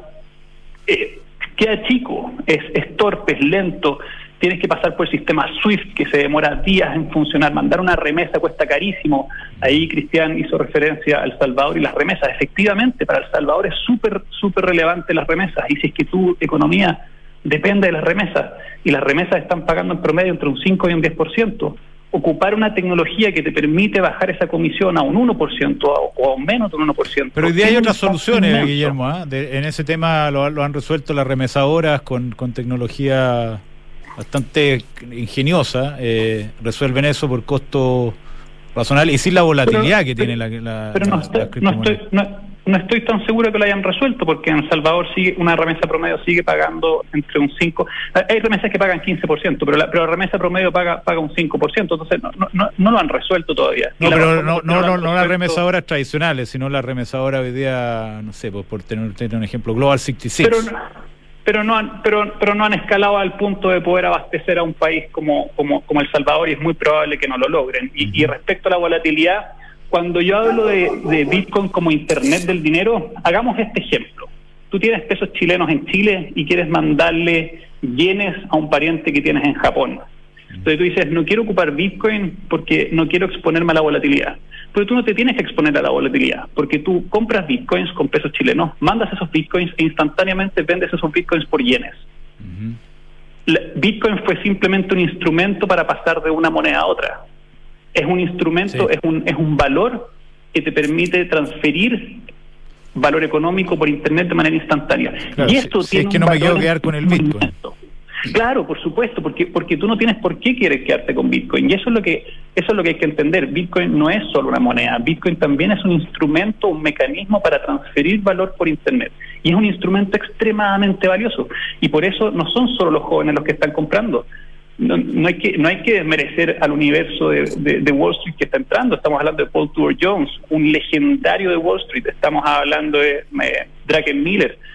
eh, queda chico, es, es torpe, es lento. Tienes que pasar por el sistema SWIFT, que se demora días en funcionar. Mandar una remesa cuesta carísimo. Ahí Cristian hizo referencia a El Salvador y las remesas. Efectivamente, para El Salvador es súper, súper relevante las remesas. Y si es que tu economía depende de las remesas, y las remesas están pagando en promedio entre un cinco y un diez por ciento, ocupar una tecnología que te permite bajar esa comisión a un uno por ciento o a menos de un uno por ciento. Pero hoy día hay otras soluciones, Guillermo, ¿eh? De, en ese tema lo, lo han resuelto las remesadoras con, con tecnología bastante ingeniosa, eh, resuelven eso por costo razonable y sin la volatilidad pero, que tiene la, la pero no, la, estoy, la no, estoy, no, no estoy tan seguro que lo hayan resuelto, porque en El Salvador sigue una remesa promedio sigue pagando entre un cinco, hay remesas que pagan quince por ciento, pero la, pero la remesa promedio paga paga un cinco por ciento, entonces no, no, no lo han resuelto todavía. No, pero no, no, no, no las remesadoras tradicionales, sino las remesadoras hoy día, no sé, pues por tener, tener un ejemplo, Global sesenta y seis. Pero no, pero no han, pero, pero no han escalado al punto de poder abastecer a un país como, como, como El Salvador, y es muy probable que no lo logren. Y, y respecto a la volatilidad, cuando yo hablo de, de Bitcoin como Internet del dinero, hagamos este ejemplo. Tú tienes pesos chilenos en Chile y quieres mandarle yenes a un pariente que tienes en Japón. Entonces tú dices, no quiero ocupar Bitcoin porque no quiero exponerme a la volatilidad. Pero tú no te tienes que exponer a la volatilidad, porque tú compras Bitcoins con pesos chilenos, mandas esos Bitcoins e instantáneamente vendes esos Bitcoins por yenes. Uh-huh. La, Bitcoin fue simplemente un instrumento para pasar de una moneda a otra. Es un instrumento, sí. es un es un valor que te permite transferir valor económico por Internet de manera instantánea. Claro, y esto si, tiene si es que un no me quiero valor quedar con el Bitcoin. Claro, por supuesto, porque porque tú no tienes por qué quieres quedarte con Bitcoin, y eso es lo que eso es lo que hay que entender. Bitcoin no es solo una moneda, Bitcoin también es un instrumento, un mecanismo para transferir valor por Internet, y es un instrumento extremadamente valioso, y por eso no son solo los jóvenes los que están comprando. No, no hay que no hay que desmerecer al universo de, de, de Wall Street que está entrando. Estamos hablando de Paul Tudor Jones, un legendario de Wall Street. Estamos hablando de eh, Druckenmiller,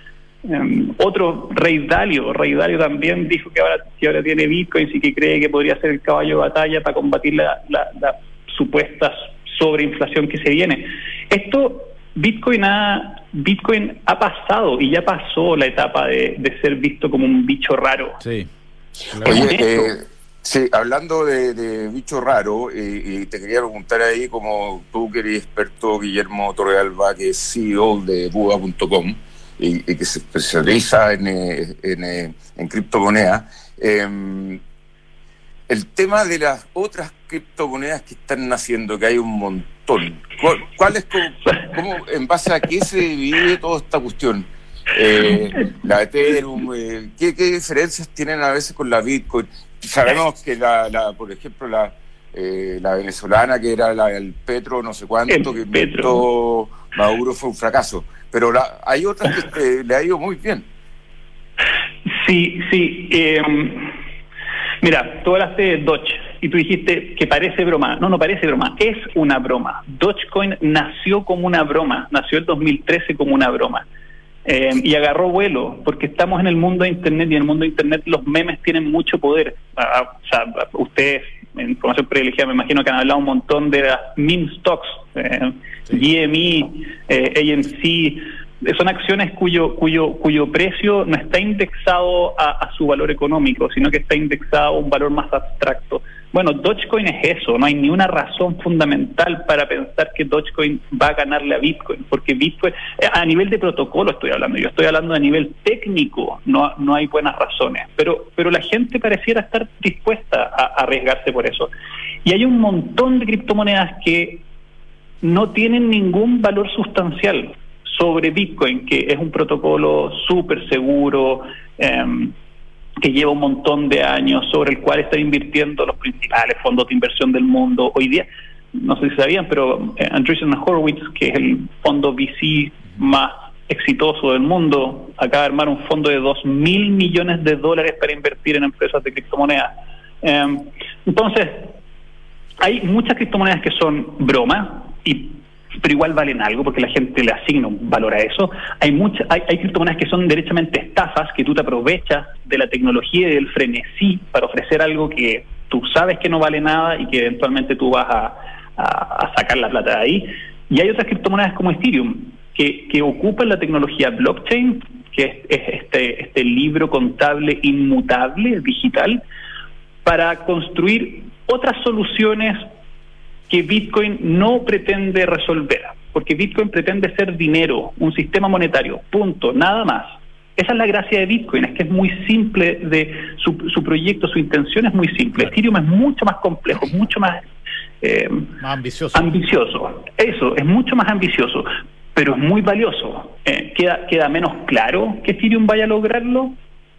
Um, otro, Rey Dalio, Rey Dalio también dijo que ahora, que ahora tiene Bitcoin y que cree que podría ser el caballo de batalla para combatir la, la, la supuesta sobreinflación que se viene. Esto, Bitcoin ha, Bitcoin ha pasado y ya pasó la etapa de, de ser visto como un bicho raro. Sí. Oye, eh, sí, hablando de, de bicho raro, eh, y te quería preguntar ahí, como tú que eres experto, Guillermo Torrealba, que es C E O de Buda punto com, Y, y que se especializa en, en, en criptomonedas. Eh, el tema de las otras criptomonedas que están naciendo, que hay un montón, ¿cuál, cuál es, cómo, cómo, en base a qué se divide toda esta cuestión? Eh, la Ethereum, eh, ¿qué, ¿qué diferencias tienen a veces con la Bitcoin? Sabemos que, la, la por ejemplo, la, eh, la venezolana, que era la, el Petro, no sé cuánto, el que inventó Maduro, fue un fracaso. Pero la, hay otras que eh, le ha ido muy bien. Sí, sí. Eh, mira, tú hablaste de Doge y tú dijiste que parece broma. No, no parece broma, es una broma. Dogecoin nació como una broma, nació el dos mil trece como una broma. Eh, y agarró vuelo, porque estamos en el mundo de Internet, y en el mundo de Internet los memes tienen mucho poder. Ah, o sea, ustedes, en información privilegiada, me imagino que han hablado un montón de las meme stocks, eh, sí. G M E, eh, A M C, son acciones cuyo cuyo cuyo precio no está indexado a, a su valor económico, sino que está indexado a un valor más abstracto. Bueno, Dogecoin es eso, no hay ni una razón fundamental para pensar que Dogecoin va a ganarle a Bitcoin, porque Bitcoin, a nivel de protocolo estoy hablando, yo estoy hablando a nivel técnico, no, no hay buenas razones, pero, pero la gente pareciera estar dispuesta a, a arriesgarse por eso. Y hay un montón de criptomonedas que no tienen ningún valor sustancial sobre Bitcoin, que es un protocolo súper seguro, eh, que lleva un montón de años, sobre el cual están invirtiendo los principales fondos de inversión del mundo. Hoy día, no sé si sabían, pero eh, Andreessen Horowitz, que es el fondo V C más exitoso del mundo, acaba de armar un fondo de dos mil millones de dólares para invertir en empresas de criptomonedas. Eh, entonces, hay muchas criptomonedas que son broma, y pero igual valen algo porque la gente le asigna un valor a eso. Hay muchas, hay, hay criptomonedas que son derechamente estafas, que tú te aprovechas de la tecnología y del frenesí para ofrecer algo que tú sabes que no vale nada y que eventualmente tú vas a, a, a sacar la plata de ahí. Y hay otras criptomonedas como Ethereum, que, que ocupan la tecnología blockchain, que es, es este, este libro contable inmutable, digital, para construir otras soluciones que Bitcoin no pretende resolver, porque Bitcoin pretende ser dinero, un sistema monetario, punto, nada más. Esa es la gracia de Bitcoin, es que es muy simple, de su, su proyecto, su intención es muy simple. Claro. Ethereum es mucho más complejo, mucho más, eh, más ambicioso. ambicioso. Eso, es mucho más ambicioso, pero es muy valioso. Eh, queda, queda menos claro que Ethereum vaya a lograrlo,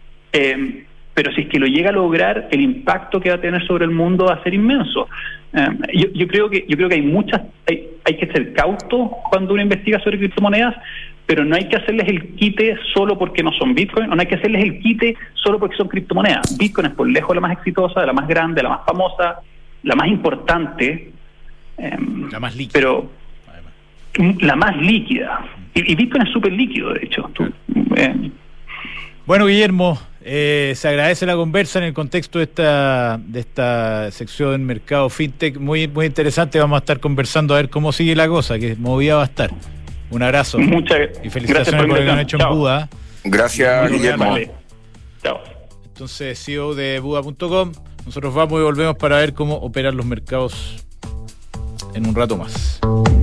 eh, pero si es que lo llega a lograr, el impacto que va a tener sobre el mundo va a ser inmenso. Um, yo, yo creo que yo creo que hay muchas, hay, hay que ser cauto cuando uno investiga sobre criptomonedas, pero no hay que hacerles el quite solo porque no son Bitcoin, o no hay que hacerles el quite solo porque son criptomonedas. Bitcoin es por lejos la más exitosa, la más grande, la más famosa, la más importante, um, la más líquida, pero además. la más líquida. Y, y Bitcoin es súper líquido, de hecho. Tú, eh, Bueno, Guillermo, eh, se agradece la conversa en el contexto de esta de esta sección del mercado fintech, muy muy interesante. Vamos a estar conversando a ver cómo sigue la cosa, que movida va a estar. Un abrazo. Muchas y felicitaciones por, por lo que han hecho Chao. en Buda. Gracias, Guillermo. Vale. Chao. Entonces, C E O de Buda punto com, nosotros vamos y volvemos para ver cómo operan los mercados en un rato más.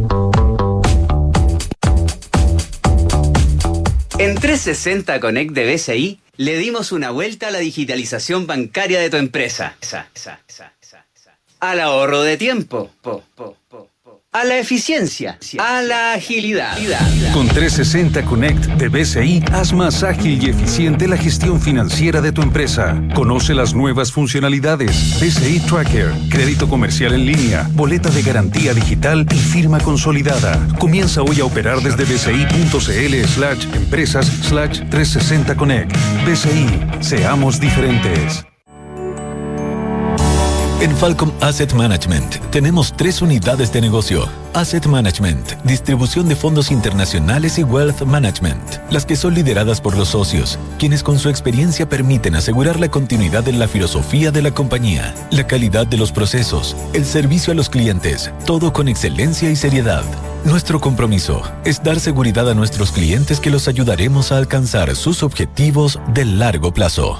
En trescientos sesenta Connect de B C I le dimos una vuelta a la digitalización bancaria de tu empresa. Esa, esa, esa, esa, esa. Al ahorro de tiempo. Po, po, po, po. A la eficiencia. A la agilidad. Con trescientos sesenta Connect de B C I, haz más ágil y eficiente la gestión financiera de tu empresa. Conoce las nuevas funcionalidades. B C I Tracker, crédito comercial en línea, boleta de garantía digital y firma consolidada. Comienza hoy a operar desde bci.cl slash empresas slash trescientos sesenta Connect. B C I, seamos diferentes. En Falcom Asset Management tenemos tres unidades de negocio. Asset Management, distribución de fondos internacionales y Wealth Management, las que son lideradas por los socios, quienes con su experiencia permiten asegurar la continuidad en la filosofía de la compañía, la calidad de los procesos, el servicio a los clientes, todo con excelencia y seriedad. Nuestro compromiso es dar seguridad a nuestros clientes que los ayudaremos a alcanzar sus objetivos de largo plazo.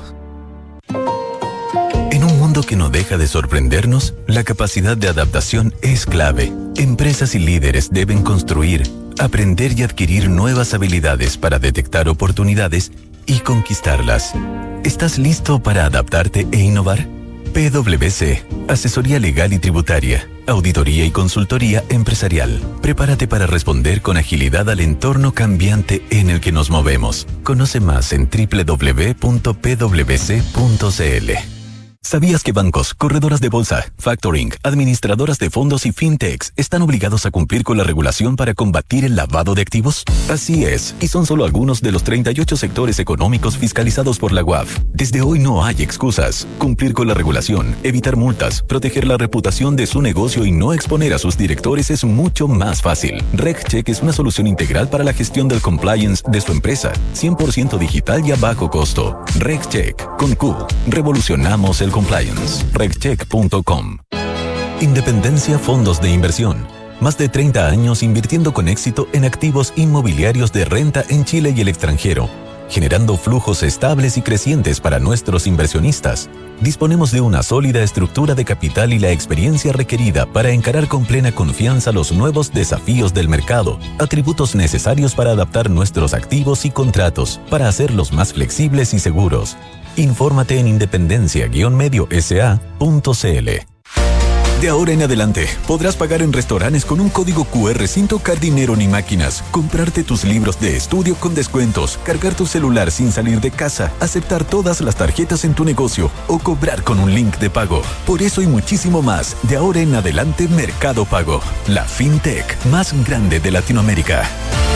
En un mundo que no deja de sorprendernos, la capacidad de adaptación es clave. Empresas y líderes deben construir, aprender y adquirir nuevas habilidades para detectar oportunidades y conquistarlas. ¿Estás listo para adaptarte e innovar? P W C, asesoría legal y tributaria, auditoría y consultoría empresarial. Prepárate para responder con agilidad al entorno cambiante en el que nos movemos. Conoce más en doble u doble u doble u punto p w c punto c l. ¿Sabías que bancos, corredoras de bolsa, factoring, administradoras de fondos y fintechs están obligados a cumplir con la regulación para combatir el lavado de activos? Así es, y son solo algunos de los treinta y ocho sectores económicos fiscalizados por la U A F. Desde hoy no hay excusas. Cumplir con la regulación, evitar multas, proteger la reputación de su negocio y no exponer a sus directores es mucho más fácil. RegCheck es una solución integral para la gestión del compliance de su empresa, cien por ciento digital y a bajo costo. RegCheck, con Q, revolucionamos el compliance. regcheck punto com. Independencia Fondos de Inversión. Más de treinta años invirtiendo con éxito en activos inmobiliarios de renta en Chile y el extranjero, generando flujos estables y crecientes para nuestros inversionistas. Disponemos de una sólida estructura de capital y la experiencia requerida para encarar con plena confianza los nuevos desafíos del mercado, atributos necesarios para adaptar nuestros activos y contratos, para hacerlos más flexibles y seguros. Infórmate en independencia guion medio s a punto c l. De ahora en adelante, podrás pagar en restaurantes con un código Q R sin tocar dinero ni máquinas, comprarte tus libros de estudio con descuentos, cargar tu celular sin salir de casa, aceptar todas las tarjetas en tu negocio o cobrar con un link de pago. Por eso y muchísimo más, de ahora en adelante Mercado Pago, la fintech más grande de Latinoamérica.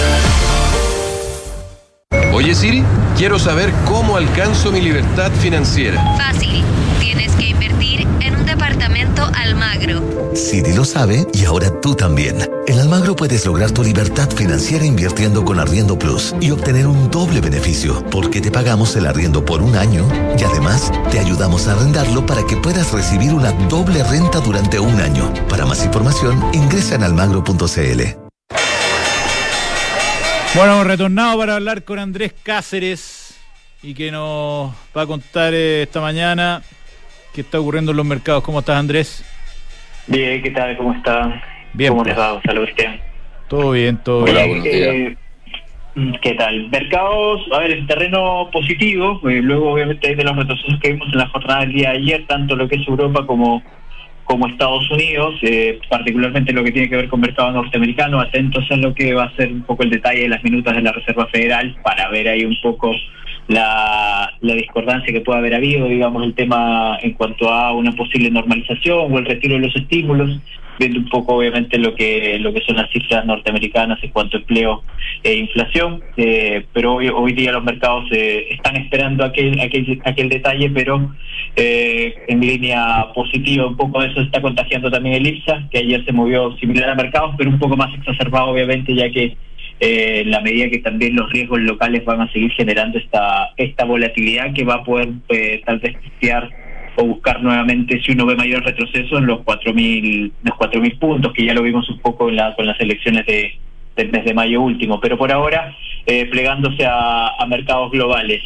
Oye Siri, quiero saber cómo alcanzo mi libertad financiera. Fácil, tienes que invertir en un departamento Almagro. Siri lo sabe y ahora tú también. En Almagro puedes lograr tu libertad financiera invirtiendo con Arriendo Plus y obtener un doble beneficio, porque te pagamos el arriendo por un año y además te ayudamos a arrendarlo para que puedas recibir una doble renta durante un año. Para más información, ingresa en almagro punto c l. Bueno, hemos retornado para hablar con Andrés Cáceres y que nos va a contar eh, esta mañana qué está ocurriendo en los mercados. ¿Cómo estás, Andrés? Bien, ¿qué tal? ¿Cómo está? Bien. ¿Cómo les va? Saludos, Cristian. Todo bien, todo Hola, bien. Buenos días. Eh, ¿Qué tal? Mercados, a ver, en terreno positivo, eh, luego obviamente hay de los retrocesos que vimos en la jornada del día de ayer, tanto lo que es Europa como como Estados Unidos, eh, particularmente lo que tiene que ver con mercado norteamericano. Atentos a lo que va a ser un poco el detalle de las minutas de la Reserva Federal para ver ahí un poco la, la discordancia que puede haber habido, digamos, el tema en cuanto a una posible normalización o el retiro de los estímulos, viendo un poco obviamente lo que lo que son las cifras norteamericanas en cuanto a empleo e inflación, eh, pero hoy, hoy día los mercados eh, están esperando aquel, aquel aquel detalle, pero eh, en línea positiva. Un poco de eso está contagiando también el IPSA, que ayer se movió similar a mercados, pero un poco más exacerbado obviamente, ya que eh, en la medida que también los riesgos locales van a seguir generando esta esta volatilidad que va a poder eh, tal vez testear o buscar nuevamente, si uno ve mayor retroceso, en los cuatro mil los cuatro mil puntos, que ya lo vimos un poco en la, con las elecciones de, del mes de mayo último, pero por ahora eh, plegándose a, a mercados globales.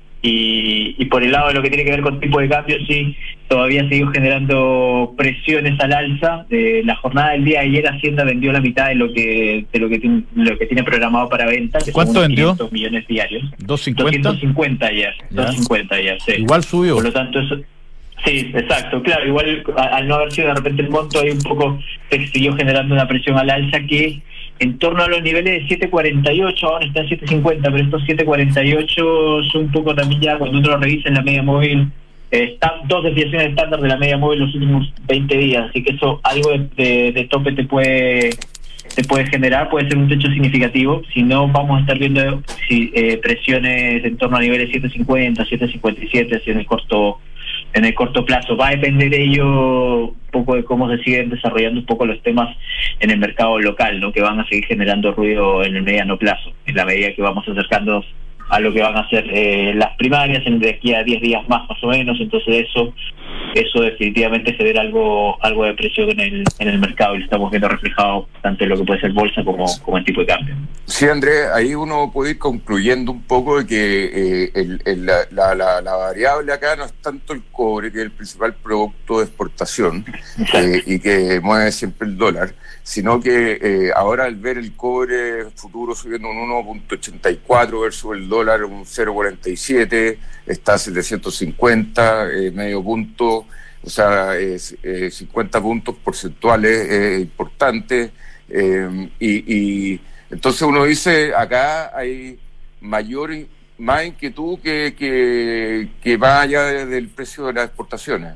Y, y por el lado de lo que tiene que ver con tipo de cambio, sí, todavía sigue generando presiones al alza. Eh, la jornada del día de ayer Hacienda vendió la mitad de lo que de lo que tiene, lo que tiene programado para venta. ¿Cuánto vendió? quinientos millones diarios. ¿doscientos cincuenta? doscientos cincuenta ayer. Ya. doscientos cincuenta ayer, sí. Igual subió. Por lo tanto, eso... Sí, exacto, claro, igual a, al no haber sido de repente el monto, ahí un poco se siguió generando una presión al alza que en torno a los niveles de siete cuarenta y ocho, ahora está en siete cincuenta, pero estos siete cuarenta y ocho son un poco también ya, cuando uno lo revisa en la media móvil, eh, están dos desviaciones estándar de la media móvil los últimos veinte días, así que eso, algo de, de, de tope te puede te puede generar, puede ser un techo significativo. Si no, vamos a estar viendo si, eh, presiones en torno a niveles siete cincuenta, siete cincuenta y siete, así en el corto en el corto plazo. Va a depender ello un poco de cómo se siguen desarrollando un poco los temas en el mercado local, ¿no? Que van a seguir generando ruido en el mediano plazo, en la medida que vamos acercándonos a lo que van a ser eh, las primarias en de aquí a diez días más más o menos. Entonces eso eso definitivamente genera algo algo de presión en el en el mercado, y lo estamos viendo reflejado tanto en lo que puede ser bolsa como, como el tipo de cambio. Sí, Andrés, ahí uno puede ir concluyendo un poco de que eh, el, el, la, la, la, la variable acá no es tanto el cobre, que es el principal producto de exportación eh, y que mueve siempre el dólar, sino que eh, ahora al ver el cobre futuro subiendo un uno punto ochenta y cuatro versus el dólar un cero punto cuarenta y siete, está a setecientos cincuenta, eh, medio punto, o sea, es, eh, cincuenta puntos porcentuales eh, importantes, eh, y, y entonces uno dice, acá hay mayor, más inquietud que, que, que va allá del precio de las exportaciones.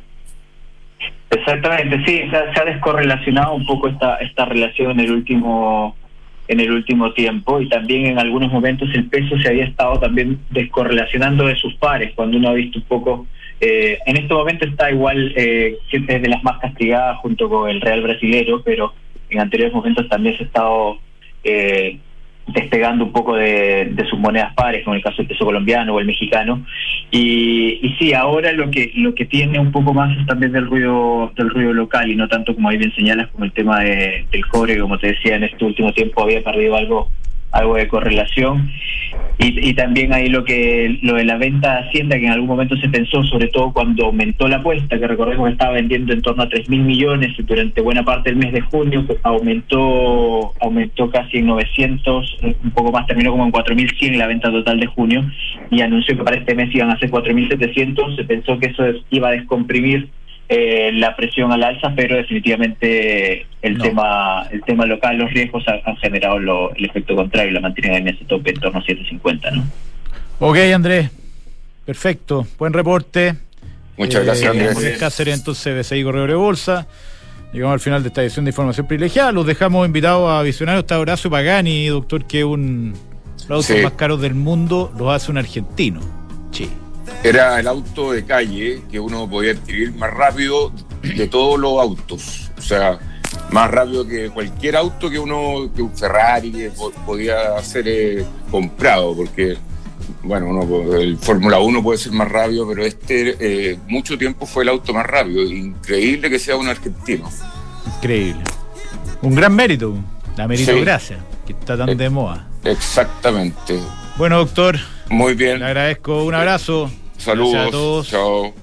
Exactamente, sí, se ha, se ha descorrelacionado un poco esta esta relación en el último en el último tiempo, y también en algunos momentos el peso se había estado también descorrelacionando de sus pares, cuando uno ha visto un poco, eh, en este momento está igual, eh, siempre es de las más castigadas junto con el real brasilero, pero en anteriores momentos también se ha estado eh, despegando un poco de, de sus monedas pares, como el caso del peso colombiano o el mexicano, y, y sí, ahora lo que lo que tiene un poco más es también del ruido del ruido local, y no tanto, como ahí bien señalas, como el tema de, del cobre, que como te decía, en este último tiempo había perdido algo algo de correlación, y, y también ahí lo que lo de la venta de Hacienda, que en algún momento se pensó, sobre todo cuando aumentó la apuesta, que recordemos que estaba vendiendo en torno a tres mil millones, y durante buena parte del mes de junio pues, aumentó aumentó casi en novecientos, un poco más, terminó como en cuatro mil cien la venta total de junio, y anunció que para este mes iban a ser cuatro mil setecientos. Se pensó que eso iba a descomprimir Eh, la presión al alza, pero definitivamente el no. tema el tema local, los riesgos han, han generado lo, el efecto contrario, la mantienen en ese tope en torno a siete cincuenta, ¿no? Ok, Andrés, perfecto, buen reporte. Muchas eh, gracias, Andrés. Andrés Cáceres, entonces, B C I Corredor de Bolsa. Llegamos al final de esta edición de Información Privilegiada. Los dejamos invitados a visionar esta Horacio Pagani, doctor, que un los autos sí. más caros del mundo los hace un argentino. Sí. Era el auto de calle que uno podía adquirir más rápido de todos los autos, o sea, más rápido que cualquier auto que uno, que un Ferrari que podía ser eh, comprado, porque, bueno, uno, el Fórmula uno puede ser más rápido, pero este eh, mucho tiempo fue el auto más rápido. Increíble que sea un argentino. Increíble. Un gran mérito, la meritocracia, sí. que está tan de moda. Exactamente. Bueno, doctor. Muy bien. Le agradezco, un abrazo. Saludos. Gracias a todos. Chao.